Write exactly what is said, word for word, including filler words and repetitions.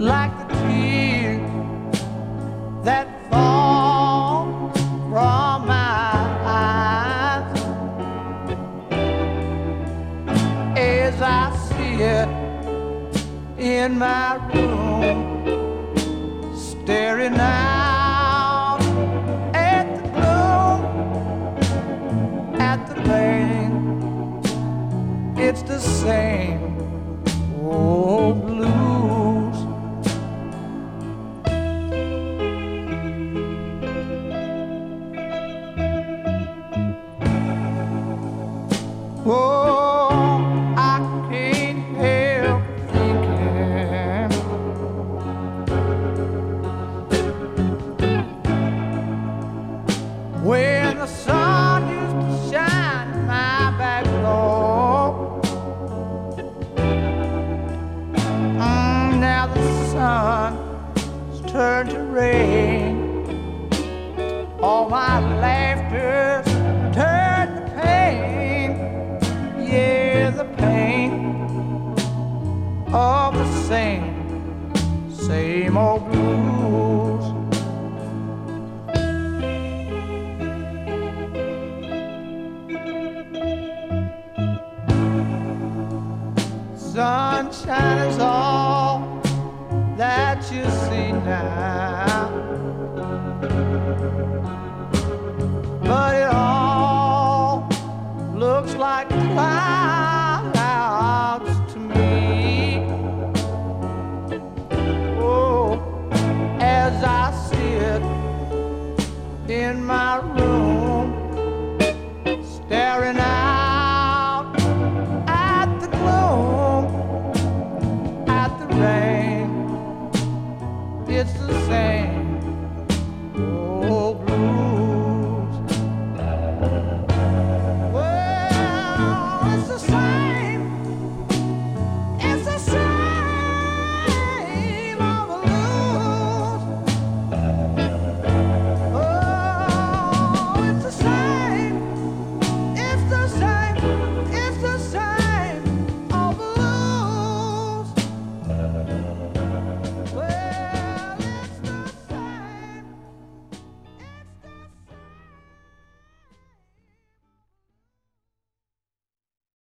like the tears that fall from my eyes as I see it in my room, staring out at the gloom, at the rain. It's the same old blues. Oh, I can't help thinking when the sun used to shine in my back door. Mm, now the sun's turned to rain. All my laughter's turned to pain. Yeah, the pain of the same, same old blues. Sunshine is all that you see now, but it all looks like clouds